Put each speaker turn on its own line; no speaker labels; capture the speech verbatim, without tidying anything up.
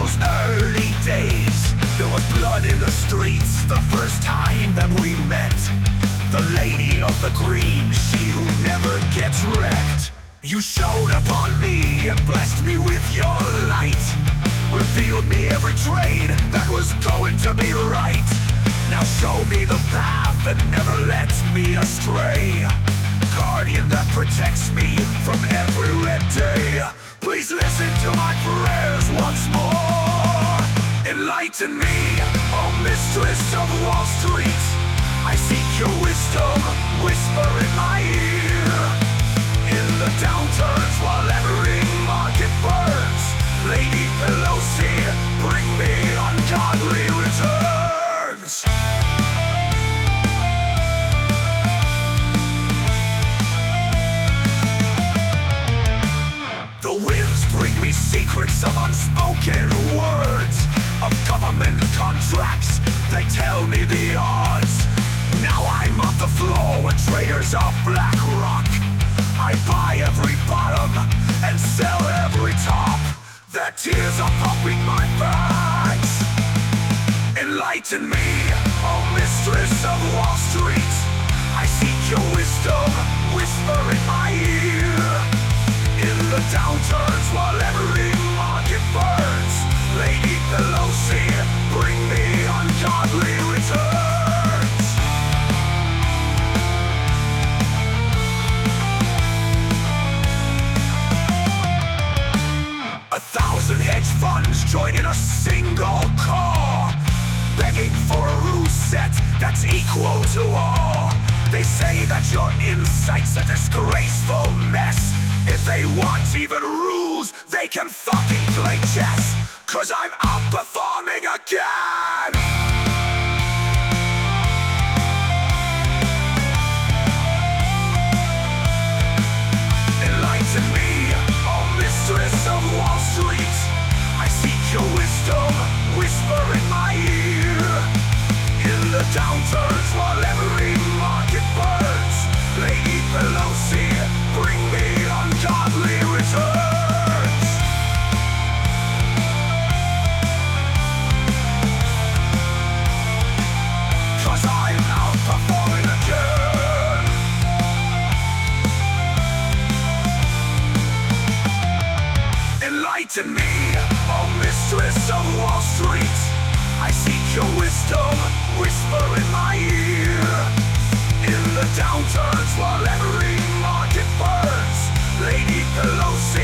those early days, there was blood in the streets the first time that we met. The lady of the green, she who never gets wrecked. You showed upon me and blessed me with your light, revealed me every trade that was going to be right. Now show me the path that never lets me astray, guardian that protects me from every red day. Please listen to my prayers once more. Enlighten me, oh mistress of Wall Street. I seek your wisdom, whisper in my ear. In the downturns while every market burns, Lady Pelosi, bring me ungodly returns. The winds bring me secrets of unspoken words, of government contracts, they tell me the odds. Now I'm on the floor with traders of BlackRock. I buy every bottom and sell every top. Their tears are pumping my bags. Enlighten me, oh mistress of Wall Street. I seek your wisdom, whisper in my ear. In the downturns while every market burns, Lady Pelosi, bring me ungodly returns. A thousand hedge funds join in a single call, begging for a rule set that's equal to all. They say that your insight's a disgraceful mess. If they want even rules, they can fucking play chess, 'cause I'm outperforming again. Enlighten me, oh mistress of Wall Street. I seek your wisdom, whisper in my ear. In the downturns while every market burns, Lady Pelosi, bring me ungodly returns. Cause I'm outperforming again. Enlighten me, oh mistress of Wall Street. I seek your wisdom, whisper in my ear. In the downturns while every market burns, Lady Pelosi,